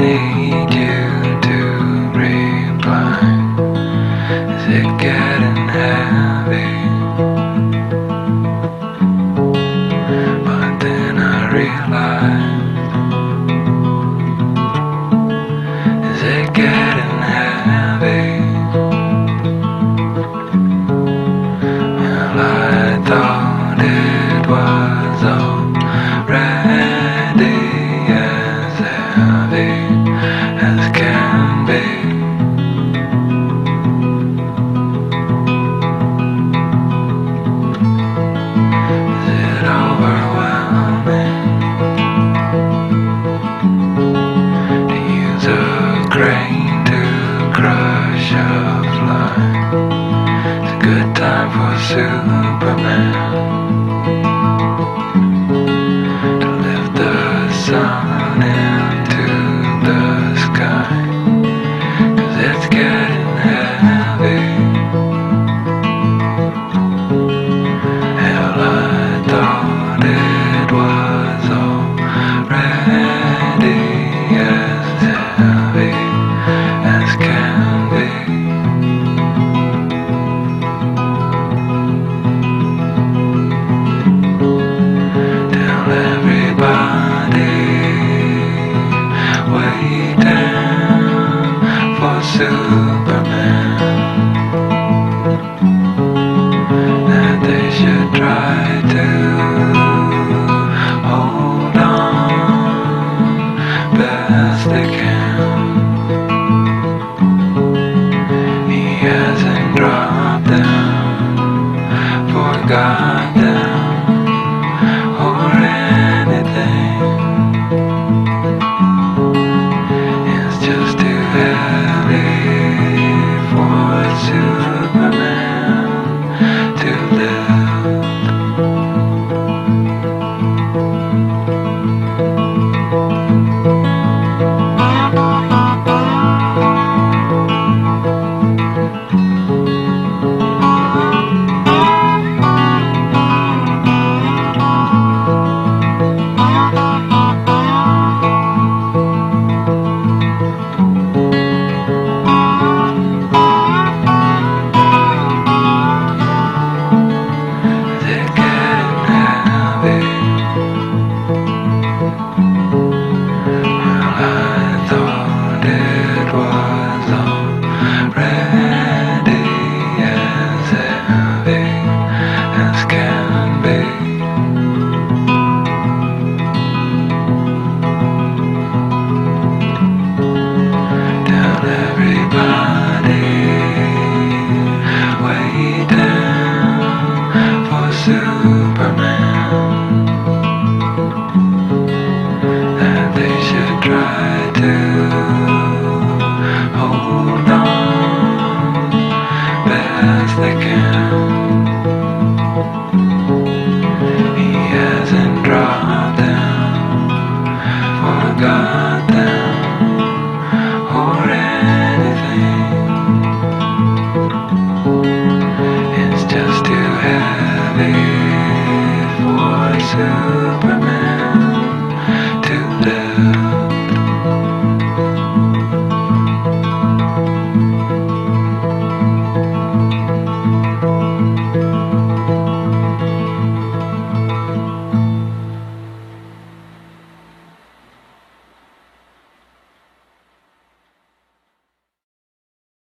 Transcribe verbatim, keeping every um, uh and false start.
need you to reply. Is it getting heavy? But then I realize, is it getting heavy? Well, I thought it was already as heavy as can be. Is it overwhelming to use a crane to crush a fly? It's a good time for Superman to lift the sun into the sky, 'cause it's getting heavy. Hell, I thought it was already as heavy as can be. Tell everybody waiting for Superman that they should try to hold on best they can. He hasn't dropped them, forgot them, or anything. It's just too heavy for Superman to lift. Is it getting heavy? Well, I thought it was already as heavy as can be. Tell everybody waiting for Superman that they should try to hold on best they can. He hasn't dropped them, forgot